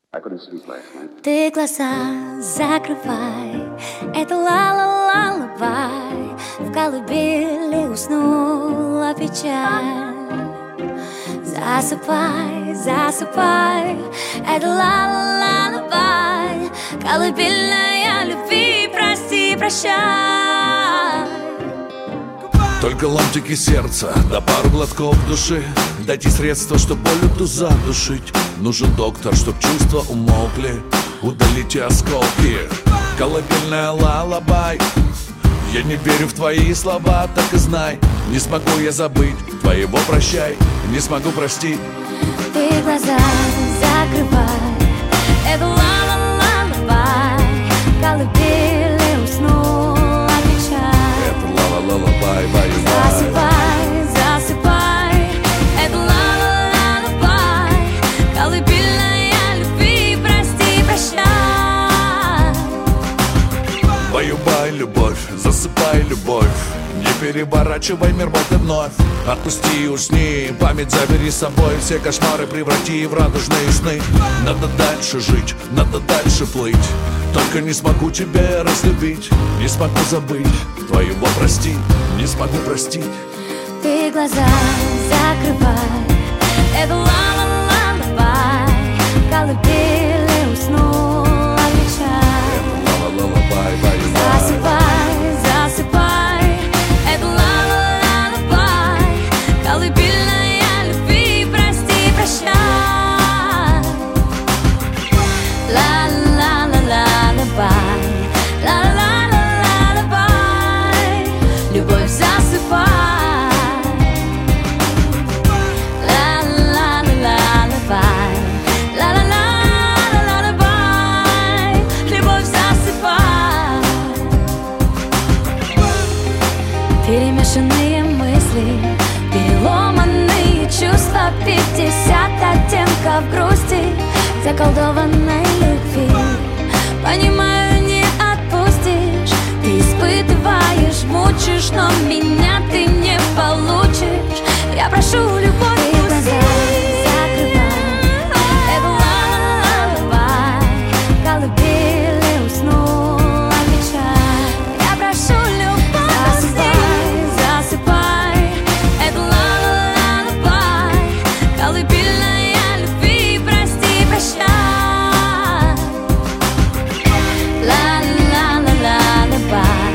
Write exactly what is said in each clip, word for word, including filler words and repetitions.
Ты глаза закрывай, это ла-ла-ла-ла-бай. В колыбели уснула печаль. Засыпай, засыпай, это ла-ла-ла-ла-бай. Колыбельная любви, прости, прощай. Только ломтики сердца, да пару глотков души. Дайте средства, чтоб боль эту задушить. Нужен доктор, чтоб чувства умолкли. Удалите осколки. Колыбельная ла-ла-бай. Я не верю в твои слова, так и знай. Не смогу я забыть твоего прощай. Не смогу простить. Ты глаза закрывай, это ла-ла-ла-ла-бай. Колыбели уснула печаль. Это ла-ла-ла-ла-бай, бай, бай. Засыпай, засыпай, это ла-ла-ла-ла-бай. Колыбельная любви, прости, прощай. Баю-бай, любовь, засыпай, любовь. Не переворачивай мир, вот и вновь. Отпусти, усни, память забери с собой. Все кошмары преврати в радужные сны. Надо дальше жить, надо дальше плыть. Только не смогу тебя разлюбить. Не смогу забыть твоего прости. Не смогу простить. Ты глаза закрывай, это ла-ла-ла-ла-бай. Колыбели уснула печаль. Это ла-ла-ла-ла-бай, бай, бай. Засыпай, засыпай, это ла-ла-ла-ла-бай. Колыбельная любви, прости, прощай. Ла-ла-ла-ла-ла-бай, ла-ла-ла-ла-ла-бай. Любовь, засыпай. Ла-ла-ла-ла-бай, ла-ла-ла-ла-бай. Любовь, засыпай. Перемешанные мысли, переломанные чувства, пятьдесят оттенков грусти, заколдованной любви. Понимаю, не отпустишь. Ты испытываешь, мучишь, но меня ты не получишь. Я прошу, любовь, пусти. Это ла-ла-ла-ла-бай. Колыбели уснула печаль. Я прошу, любовь, засыпай, засыпай. Это ла-ла-ла-ла-бай. Колыбельная любви, прости, прощай. Ла-ла-ла-ла-бай,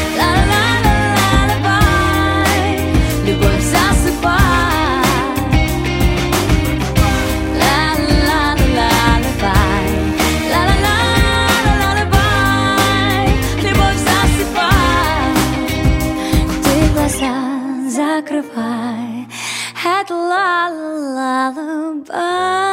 ла-ла-ла-ла-бай. Любовь, засыпай. Ла-ла-ла-ла-бай, ла-ла-ла-ла-бай. Любовь, засыпай. Ты глаза закрывай, это ла-ла-ла-бай.